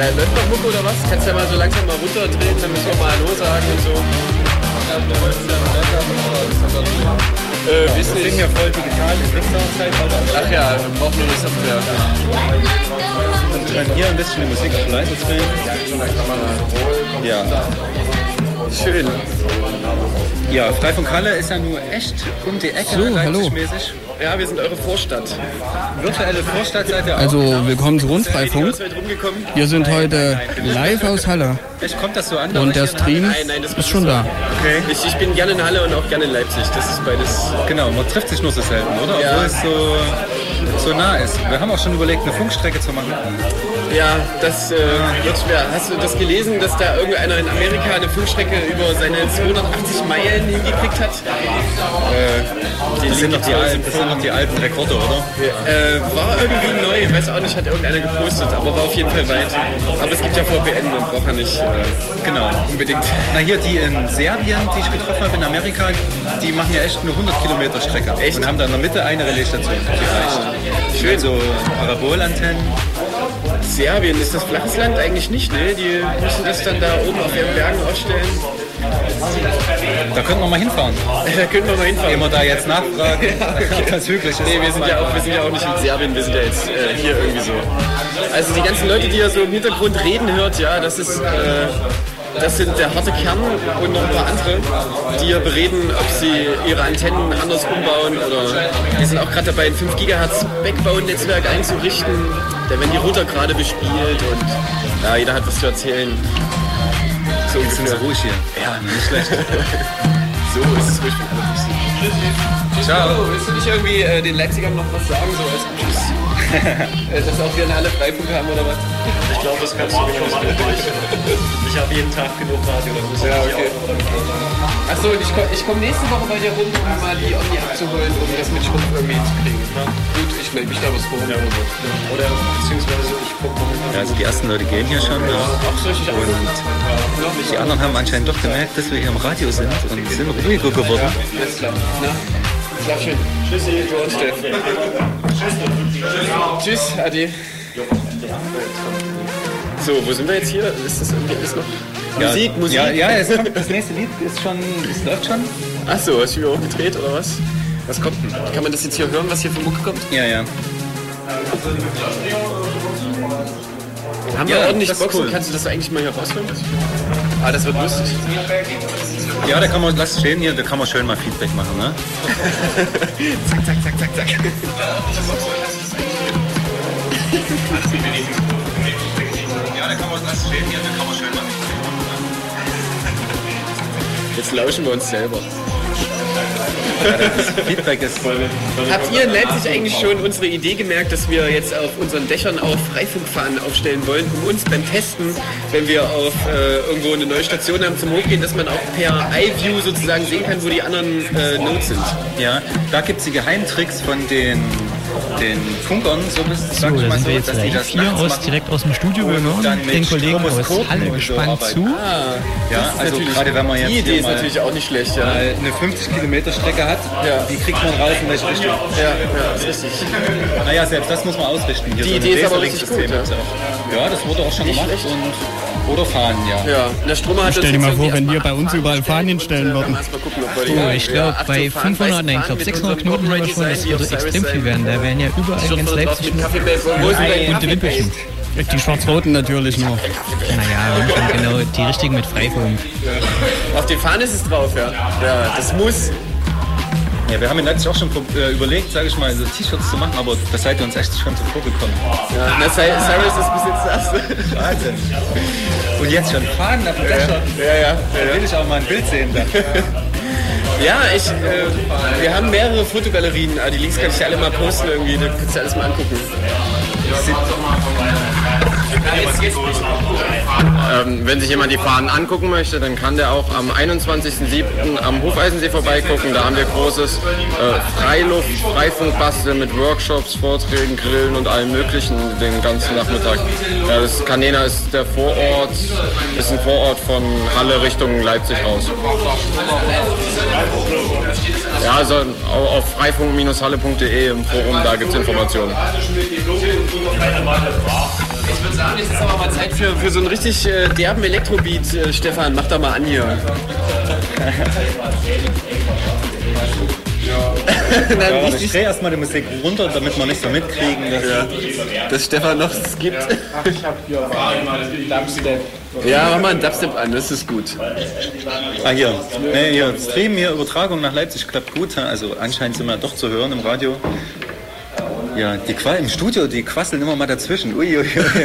Ja, läuft noch Mucke oder was? Kannst du ja mal so langsam mal runterdrehen, dann müssen wir mal Hallo sagen und so. Wir sind ja voll digital in Wichser-Zeitalter. Ach ja, wir brauchen nur die Software. Und können hier ein bisschen die Musik auf leise drehen. Ja. Schön. Ja, Freifunk Halle ist ja nur echt um die Ecke, so, Leipzig-mäßig. Ja, wir sind eure Vorstadt. Virtuelle Vorstadt seid ihr auch. Also, willkommen zu Rundfreifunk. Wir sind heute live aus Halle. Echt, kommt das so an? Und der Stream Nein, das ist schon da. Okay. Ich bin gerne in Halle und auch gerne in Leipzig. Das ist beides. Genau, man trifft sich nur so selten, oder? Ja. Obwohl es so nah ist. Wir haben auch schon überlegt, eine Funkstrecke zu machen. Ja, das wird schwer. Hast du das gelesen, dass da irgendeiner in Amerika eine Funkstrecke über seine 280 Meilen hingekriegt hat? Das sind noch die alten Rekorde, oder? War irgendwie neu, ich weiß auch nicht, hat irgendeiner gepostet, aber war auf jeden Fall weit. Aber es gibt ja VPN, man braucht ja nicht Genau. unbedingt. Na hier, die in Serbien, die ich getroffen habe in Amerika, die machen ja echt eine 100 Kilometer Strecke. Echt? Und haben da in der Mitte eine Relaisstation, die reicht. Schön so Parabolantennen. Serbien, ist das flaches Land eigentlich nicht, ne? Die müssen das dann da oben auf ihren Bergen ausstellen. Da könnten wir mal hinfahren. Da können wir mal hinfahren. Immer da jetzt nachfragen, ob das möglich ist. Nee, wir sind ja auch nicht in Serbien, wir sind ja jetzt hier irgendwie so. Also die ganzen Leute, die ja so im Hintergrund reden hört, ja, das sind der harte Kern und noch ein paar andere, die ja bereden, ob sie ihre Antennen anders umbauen oder die sind auch gerade dabei, ein 5 GHz Backbone-Netzwerk einzurichten. Da werden die Router gerade bespielt und ja, jeder hat was zu erzählen. So sind so ruhig hier. Ja, nicht schlecht. So ist es ruhig für alle. Ciao. Willst du nicht irgendwie den Leipzigern noch was sagen, so als Tschüss? Dass auch wir alle Freifunk haben oder was? Ich glaube, das kannst du genauso durch. Ich habe jeden Tag genug Radio, das muss ich okay. auch. Achso, und ich komm nächste Woche bei dir rum, um mal die Omni abzuholen, um das mit Schrumpf irgendwie hinzukriegen. Gut, ich melde mich da was vor. Ja, oder beziehungsweise ich gucke momentan. Ja, also die ersten Leute gehen hier schon. Ach, so richtig Und die anderen haben anscheinend doch gemerkt, dass wir hier im Radio sind und sind ruhiger geworden. Alles klar. Na, schlaf schön. Tschüssi, du und Steff. Tschüss, Adi. So, wo sind wir jetzt hier? Ist das irgendwie alles noch? Ja, Musik? Ja, es kommt, das nächste Lied ist schon, es läuft schon. Achso, hast du wieder hochgedreht oder was? Was kommt denn? Kann man das jetzt hier hören, was hier für Mucke kommt? Ja. Haben wir ordentlich Boxen? Cool. Kannst du das eigentlich mal hier rausholen? Ah, das wird lustig. Ja, da kann man, lass stehen hier, da kann man schön mal Feedback machen, ne? zack. Ja, da kann man, lass stehen hier, da kann man schön mal Feedback machen. Jetzt lauschen wir uns selber. Ja, das Feedback ist voll. Habt ihr in Leipzig eigentlich schon unsere Idee gemerkt, dass wir jetzt auf unseren Dächern auch Freifunkfahnen aufstellen wollen, um uns beim Testen, wenn wir auf irgendwo eine neue Station haben zum Hochgehen, dass man auch per iView sozusagen sehen kann, wo die anderen Nodes sind? Ja, da gibt es die Geheimtricks von den Funkern, so sag ich mal so, dass die das hier direkt aus dem Studio hören, den Kollegen aus Halle gespannt so zu. Ja, also gerade wenn man jetzt die Idee ist natürlich auch nicht schlecht, ja. Eine 50 Kilometer Strecke hat, die kriegt man raus in welche Richtung. Ja, das ist richtig. Naja, selbst das muss man ausrichten. Hier die so Idee ist aber richtig gut, ja, das wurde auch schon gemacht. Oder fahren, ja. Der Stromer hat Stell dir mal vor, wenn wir bei uns überall Fahnen hinstellen würden. Ich glaube, bei 500, nein, ich glaube 600 Knoten haben wir schon, das würde extrem viel werden. Da wären ja überall ganz Leipzig Und die Lippischen. Die Schwarz-Roten natürlich nur. Naja, wir haben schon genau die richtigen mit Freifunk. Auf die Fahne ist es drauf, ja. Ja, das muss. Ja, wir haben in Leipzig auch schon überlegt, sage ich mal, so T-Shirts zu machen, aber da seid ihr uns echt schon zuvor gekommen. Ja, na, Cyrus ist bis jetzt das. Wahnsinn. Und jetzt schon Fahnen auf dem Dächer. Ja. Da will ich auch mal ein Bild sehen dann. Ja, wir haben mehrere Fotogalerien. Die Links kann ich dir alle mal posten irgendwie, da kannst du alles mal angucken. Wenn sich jemand die Fahnen angucken möchte, dann kann der auch am 21.07. am Hofeisensee vorbeigucken. Da haben wir großes Freifunk-Basteln mit Workshops, Vorträgen, Grillen und allem Möglichen den ganzen Nachmittag. Ja, das Canena ist der Vorort, ist ein Vorort von Halle Richtung Leipzig raus. Ja, also auf freifunk-halle.de im Forum, da gibt es Informationen. Jetzt ist aber mal Zeit für so einen richtig derben Elektrobeat. Stefan, mach da mal an hier. Ich drehe erstmal die Musik runter, damit wir nicht so mitkriegen, dass Stefan noch skippt. Ich hab hier Dubstep. Ja, mach mal einen Dubstep an, das ist gut. Hier. Nee, hier, Stream, hier, Übertragung nach Leipzig klappt gut. Also anscheinend sind wir doch zu hören im Radio. Ja, im Studio, die quasseln immer mal dazwischen. Uiuiui.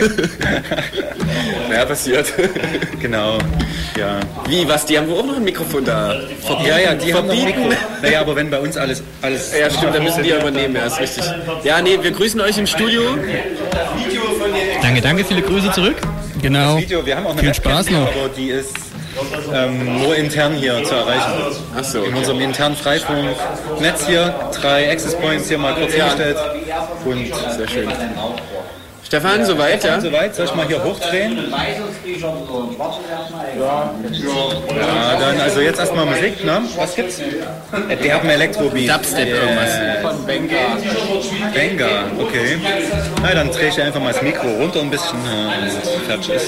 Naja, passiert. Genau, ja. Wie, was? Die haben wohl auch noch ein Mikrofon da? Ja, die haben noch ein Mikro. Naja, aber wenn bei uns alles... Ja, stimmt, dann müssen die ja übernehmen, ja, ist richtig. Ja, nee, wir grüßen euch im Studio. Danke, viele Grüße zurück. Genau. Wir haben auch eine Viel Webcam Spaß hier, noch. aber die ist nur intern hier zu erreichen. Ach so. In unserem internen Freifunk-Netz hier, 3 Access Points hier mal kurz hingestellt. Und sehr schön. Stefan, soweit, ja? Soweit, soll ich mal hier hochdrehen? Ja, dann also jetzt erstmal Musik, ne? Was gibt's? Wir haben Elektrobeat. Dubstep irgendwas. Von Benga. Benga, okay. Na, dann drehe ich einfach mal das Mikro runter ein bisschen und fertig ist.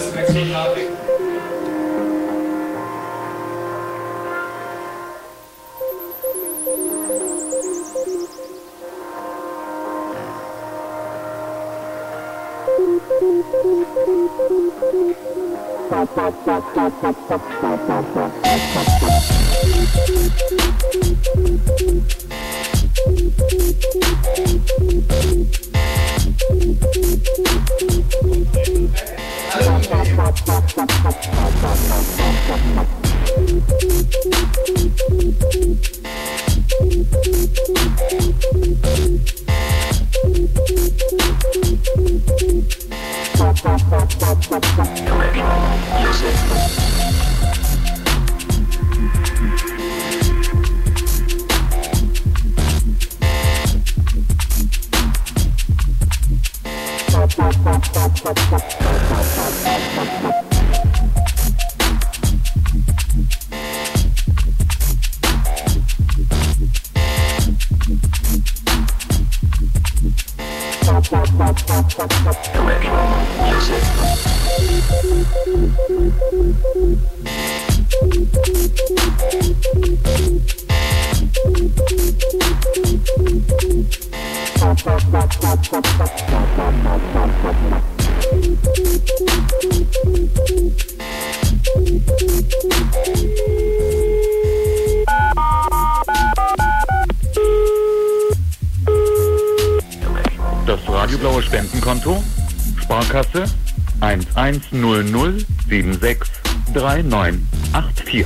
Das radioblaue Spendenkonto, Sparkasse 1100763984.